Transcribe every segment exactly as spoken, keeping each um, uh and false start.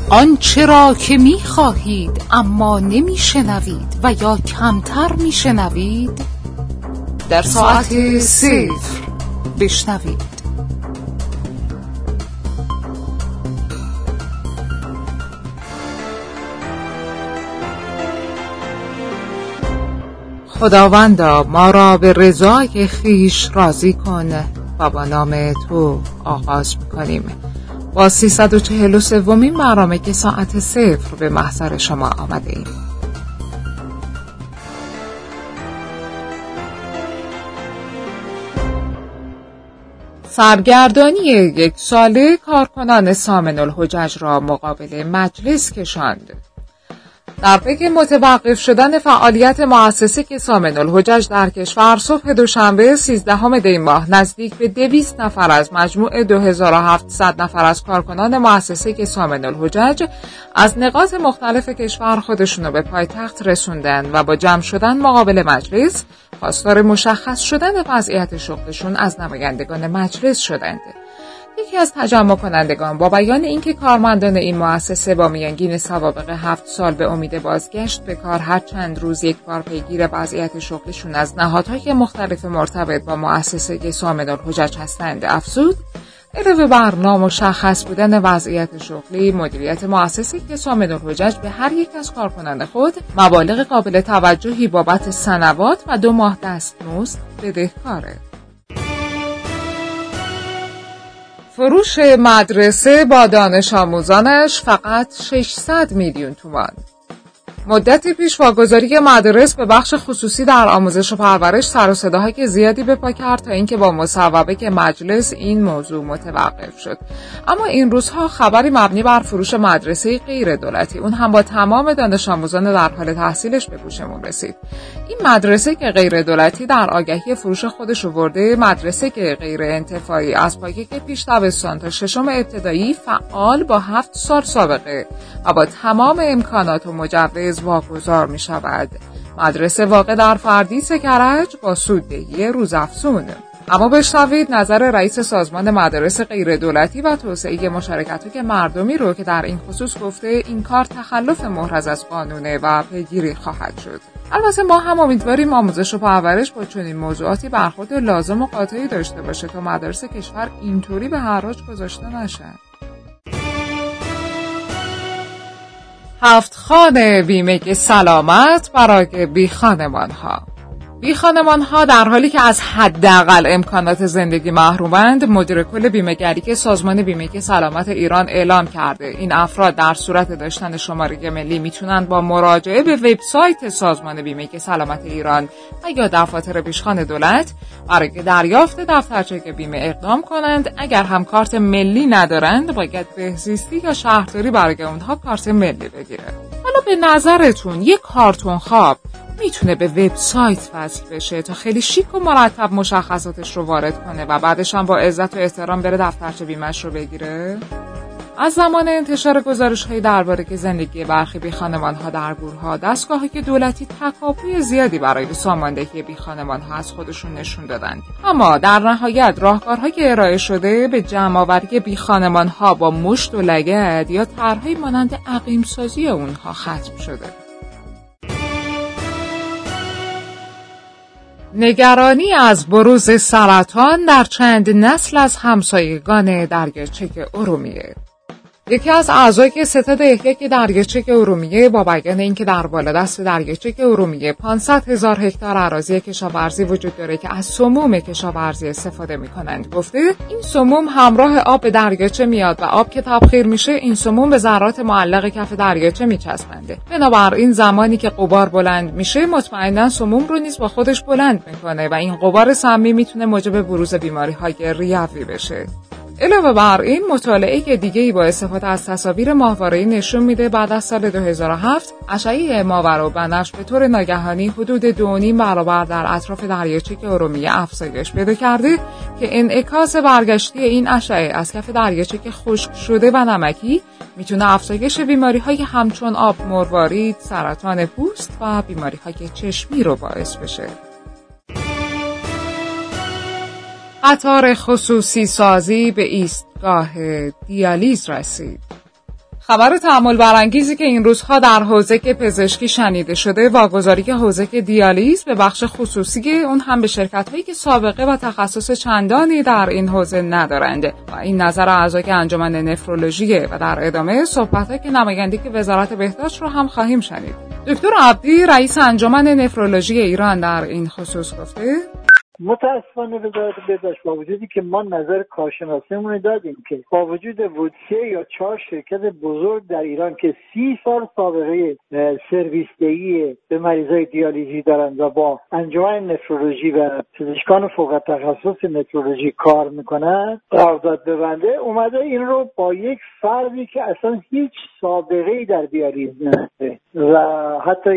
آنچه را که می خواهید اما نمی شنوید و یا کمتر می شنوید در ساعت صفر بشنوید. خداوندا ما را به رضای خویش راضی کن و با نام تو آغاز می‌کنیم. با سیصد و چهل و سومین برنامه که ساعت صفر به محضر شما آمده ایم. سرگردانی یک ساله کارکنان سامن الحجج را مقابل مجلس کشاند. در پی متوقف شدن فعالیت مؤسسه که سامن الحجج در کشور صبح دوشنبه سیزدهم دی ماه نزدیک به دویست نفر از مجموع دو هزار و هفتصد نفر از کارکنان مؤسسه که سامن الحجج از نقاط مختلف کشور خودشونو به پایتخت رسوندن و با جمع شدن مقابل مجلس خواستار مشخص شدن وضعیت شغلشون از نمایندگان مجلس شدند. یکی از تجمع کنندگان با بیان اینکه کارمندان این مؤسسه با میانگین سوابق هفت سال به امید بازگشت به کار هر چند روز یک بار پیگیر وضعیت شغلشون از نهادهای مختلف مرتبط با مؤسسه سامن الحجج هستند افزود، علاوه بر نامشخص بودن وضعیت شغلی، مدیریت مؤسسه که سامن الحجج به هر یک از کارکنان خود مبالغ قابل توجهی بابت سنوات و دو ماه دستمزد بدهکاره. فروش مدرسه با دانش آموزانش فقط ششصد میلیون تومان. مدتی پیش واگذاری مدارس به بخش خصوصی در آموزش و پرورش سر و صداهای زیادی به پا کرد تا اینکه با مصوبه مجلس این موضوع متوقف شد. اما این روزها خبری مبنی بر فروش مدرسه غیر دولتی، اون هم با تمام دانش آموزان در حال تحصیلش به گوشمون رسید. این مدرسه که غیر دولتی در آگهی فروش خودش آورده مدرسه که غیر انتفاعی از پایه پیش دبستان تا ششم ابتدایی فعال با هفت سال سابقه و با تمام امکانات و مجوز واگذار می شود. مدرسه واقع در فردیس کرج با سوددهی روزافزون. اما بشنوید نظر رئیس سازمان مدارس غیر دولتی و توسعه مشارکت مردمی رو که در این خصوص گفته این کار تخلف محرز از قانونه و پیگیری خواهد شد. البته ما هم امیدواریم آموزش و پرورش با چنین موضوعاتی برخورد لازم و قاطعی داشته باشه تا مدارس کشور اینطوری به حراج گذاشته نشن. هفت خانه بیمه سلامت برای بی خانمان ها. بی خانمان ها در حالی که از حداقل امکانات زندگی محرومند، مدیر کل بیمه‌گری که سازمان بیمه سلامت ایران اعلام کرده این افراد در صورت داشتن شماره ملی میتونن با مراجعه به وبسایت سازمان بیمه سلامت ایران و یا دفاتر پیشخوان دولت برای دریافت دفترچه بیمه اقدام کنند. اگر هم کارت ملی ندارند باید بهزیستی یا شهرداری برای اونها کارت ملی بگیره. حالا به نظرتون یک کارتون خواب میتونه به وبسایت وصل بشه تا خیلی شیک و مرتب مشخصاتش رو وارد کنه و بعدش هم با عزت و احترام بره دفترچه بیمه‌اش رو بگیره؟ از زمان انتشار گزارش‌های درباره که زندگی برخی بی‌خانمان‌ها در گورها، دستگاه‌های دولتی تکاپوی زیادی برای ساماندهی بی‌خانمان‌ها از خودشون نشون دادند. اما در نهایت راهکارهایی که ارائه شده به جمع‌آوری بی‌خانمان‌ها با مشت و لگد یا طرح‌های مانند عقیم‌سازی اونها ختم شده. نگرانی از بروز سرطان در چند نسل از همسایگان دریاچه ارومیه. یکی از اعضای ستاد احیای دریاچه ارومیه با بیان اینکه در بالادست دریاچه ارومیه پانصد هزار هکتار اراضی کشاورزی وجود داره که از سموم کشاورزی استفاده می‌کنند، گفته این سموم همراه آب به دریاچه میاد و آب که تبخیر میشه این سموم به ذرات معلق کف دریاچه میچسبنده. بنابراین زمانی که غبار بلند میشه مطمئنا سموم رو نیز با خودش بلند میکنه و این غبار سمی میتونه موجب بروز بیماری‌های ریوی بشه. علاوه بر این مطالعه که دیگه‌ای با استفاده از تصاویر ماهواره‌ای نشون میده بعد از سال دو هزار و هفت اشعه ماورا و بنفش به طور ناگهانی حدود دو و نیم برابر در اطراف دریاچه ارومیه افزایش پیدا کرده که انعکاس برگشتی این اشعه از کف دریاچه خشک شده و نمکی میتونه افزایش بیماری‌های همچون آب مروارید، سرطان پوست و بیماری‌های چشمی رو باعث بشه. قطار خصوصی سازی به ایستگاه دیالیز رسید. خبر تأمل برانگیزی که این روزها در حوزه پزشکی شنیده شده، واگذاری حوزه دیالیز به بخش خصوصی، اون هم به شرکت‌هایی که سابقه و تخصص چندانی در این حوزه ندارند و این نظر اعضای انجمن نفرولوژی و در ادامه صحبت‌ها که نمایندگی وزارت بهداشت رو هم خواهیم شنید. دکتر عبدی رئیس انجمن نفرولوژی ایران در این خصوص گفته: متاسفانه وزارت بهداشت با وجودی که ما نظر کارشناسیمون دادیم که با وجود وجود یا چهار شرکت بزرگ در ایران که سی سال سابقه سرویس دهی به مریضای دیالیزی دارند و با انجمن نفرولوژی و پزشکان فوق تخصص نفرولوژی کار میکنند قرارداد ببنده، اومده این رو با یک فردی که اصلا هیچ سابقه‌ای در دیالیز نداره و حتی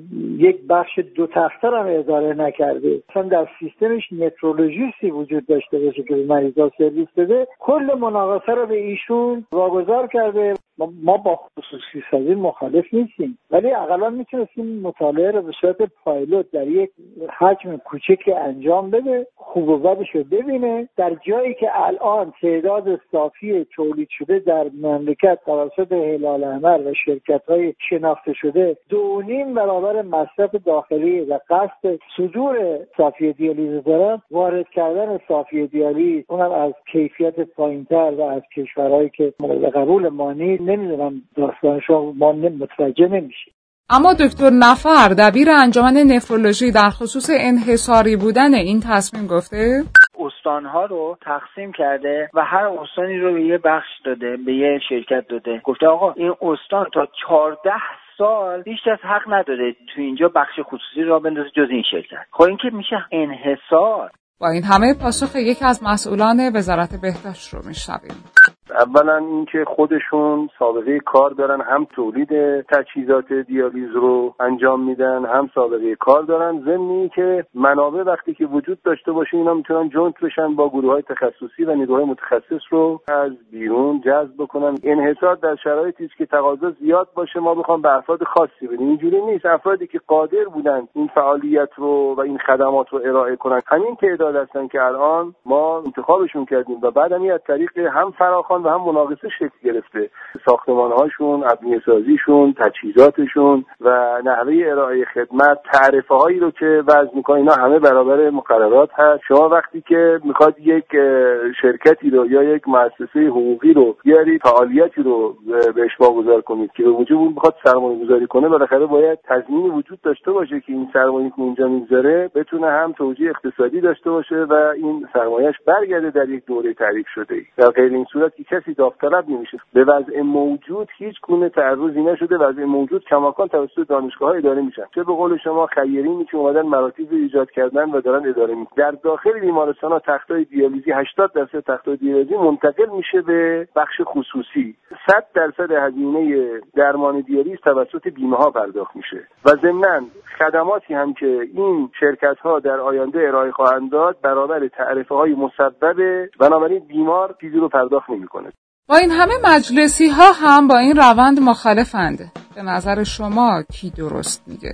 یک بخش دو تخته هم اداره نکرده، اصلا در سیستم نفرولوژیستی وجود داشته باشه که به مریضا سرویس بده، کل مناقصه رو به ایشون واگذار کرده. ما با خصوصی سازی مخالف نیستیم، ولی اقلا میتونستیم مطالعه رو به صورت پایلوت در یک حجم کوچک انجام بده، خوب و بدش رو ببینه. در جایی که الان تعداد صافی تولید شده در مملکت توسط هلال احمر و شرکت‌های شناخته شده دو و نیم برابر مصرف داخلی و قصد صدور صافی دیالیز دارن، وارد کردن صافی دیالیز اونم از کیفیت پایین‌تر و از کشورهایی که مورد قبول ما نیست، نمیدونم داستانشو ما متوجه نمیشیم. اما دکتر نفر دبیر انجمن نفرولوژی در خصوص انحصاری بودن این تصمیم گفته: استان‌ها رو تقسیم کرده و هر استانی رو به یه بخش داده، به یه شرکت داده. گفته آقا این استان تا چهارده سال هیچ کس حق نداره تو اینجا بخش خصوصی را بندازه جز این شرکت. خب این که میشه انحصار. با این همه پاسخ یکی از مسئولان وزارت بهداشت رو میشنویم. اولا اینکه خودشون سابقه کار دارن، هم تولید تجهیزات دیالیز رو انجام میدن، هم سابقه کار دارن. ضمن که منابع وقتی که وجود داشته باشه اینا میتونن جوینت بشن با گروه‌های تخصصی و نیروهای متخصص رو از بیرون جذب بکنن. انحصار در شرایطی است که تقاضا زیاد باشه ما بخوام به افراد خاصی بدیم، اینجوری نیست. افرادی که قادر بودن این فعالیت رو و این خدمات رو ارائه کنن همین تعداد هستن که الان ما انتخابشون کردیم و بعد هم از طریق هم فراخوان و هم مناقصه شکل گرفته. ساختمان‌هاشون، ابنیه سازیشون، تجهیزاتشون و نحوه ارائه خدمت، تعرفه هایی رو که وضع می‌کنه اینا همه برابر مقررات هست. شما وقتی که میخواد یک شرکتی رو یا یک مؤسسه حقوقی رو بیارید فعالیتی رو بهش واگذار کنید که به وجود اون بخواد سرمایه‌گذاری کنه، بالاخره باید تضمین وجود داشته باشه که این سرمایه‌ای که اونجا میذاره بتونه هم توجیه اقتصادی داشته باشه و این سرمایه‌اش برگرده در یک دوره تعریف شده. در غیر این صورت که کسی داوطلب نمیشه. به وضع موجود هیچ گونه تعرضی نشده. وضع موجود کماکان توسط دانشگاه‌ها اداره میشن. چه به قول شما خیرینی که اومدن مراکز ایجاد کردن و دارن اداره میکنن. در داخل بیمارستان‌ها تختای دیالیزی هشتاد درصد تختای دیالیزی منتقل میشه به بخش خصوصی. صد درصد هزینه درمان دیالیز توسط بیمه‌ها پرداخت میشه. و ضمناً خدماتی هم که این شرکت‌ها در آینده ارائه خواهند داد برابر تعرفه‌های مسبب، بنابراین بیمار چیزی رو پرداخت نمی‌کنه. با این همه مجلسی ها هم با این روند مخالفند. به نظر شما کی درست میگه؟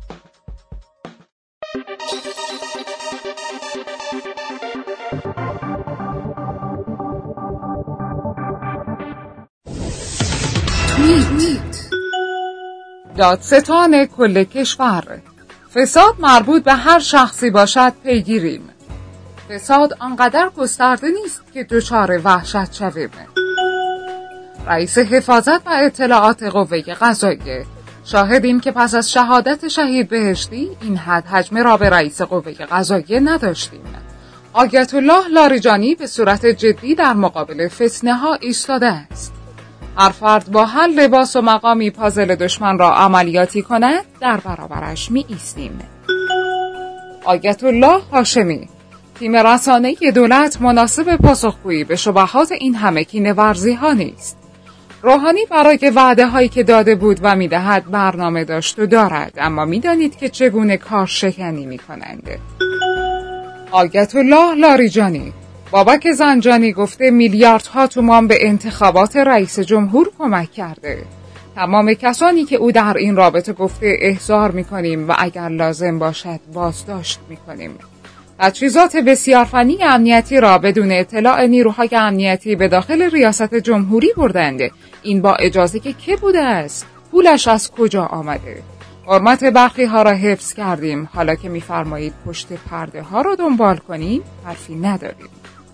دادستان کل کشور: فساد مربوط به هر شخصی باشد پیگیریم. فساد آنقدر گسترده نیست که دچار وحشت شویم. رئیس حفاظت و اطلاعات قوه قضاییه: شاهدیم که پس از شهادت شهید بهشتی این حد حجم را به رئیس قوه قضاییه نداشتیم. آیت الله لاریجانی به صورت جدی در مقابل فتنه ها ایستاده است. هر فرد با هر لباس و مقامی پازل دشمن را عملیاتی کند در برابرش می ایستیم. آیت الله هاشمی: تیم رسانه‌ای دولت مناسب پاسخگویی به شبهات این همه کینه‌ورزی ها نیست. روحانی برای وعده هایی که داده بود و میدهد برنامه داشت و دارد، اما میدانید که چگونه کار شکنی می کنند. آیت الله لاریجانی: بابک زنجانی گفته میلیاردها تومان به انتخابات رئیس جمهور کمک کرده. تمام کسانی که او در این رابطه گفته احضار میکنیم و اگر لازم باشد بازداشت میکنیم. تجهیزات بسیار فنی امنیتی را بدون اطلاع نیروهای امنیتی به داخل ریاست جمهوری بردند. این با اجازه که بوده است؟ پولش از کجا آمده؟ حرمت برخی ها را حفظ کردیم، حالا که می‌فرمایید پشت پرده ها را دنبال کنیم، حرفی نداریم.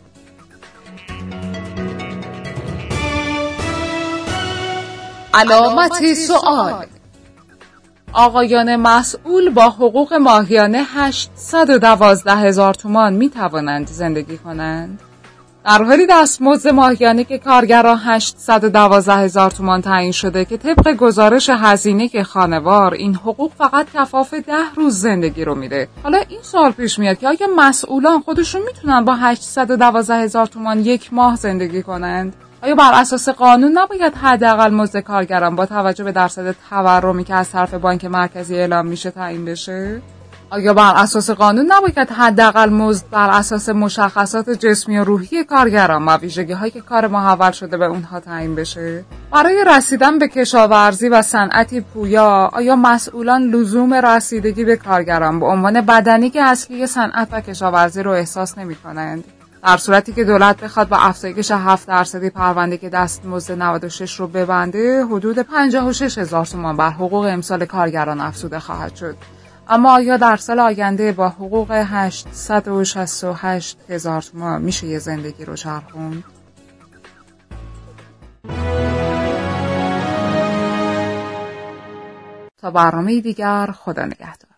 علامت سوال: آقایان مسئول با حقوق ماهیانه هشتصد و دوازده هزار تومان می توانند زندگی کنند؟ در حالی دستمزد ماهیانه که کارگران هشتصد و دوازده هزار تومان تعیین شده که طبق گزارش هزینه که خانوار این حقوق فقط کفاف ده روز زندگی رو میده. حالا این سوال پیش میاد که آیا مسئولان خودشون میتونن با هشتصد و دوازده هزار تومان یک ماه زندگی کنند؟ آیا بر اساس قانون نباید حداقل مزد کارگران با توجه به درصد تورمی که از طرف بانک مرکزی اعلام میشه تعیین بشه؟ آیا بر اساس قانون نباید حداقل مزد بر اساس مشخصات جسمی و روحی کارگران و ویژگی‌هایی که کار محول شده به اونها تعیین بشه؟ برای رسیدن به کشاورزی و صنعتی پویا، آیا مسئولان لزوم رسیدگی به کارگران به عنوان بدنه اصلی صنعت و کشاورزی رو احساس نمی‌کنند؟ در صورتی که دولت بخواد با افزایش هفت درصدی پرونده که دستمزد نود و شش رو ببنده، حدود پنجاه و شش هزار تومان بر حقوق امسال کارگران افزوده خواهد شد. اما آیا در سال آینده با حقوق هشتصد و شصت و هشت هزار تومان میشه یه زندگی رو چرخوند؟ تا برنامه دیگر، خدا نگهدار.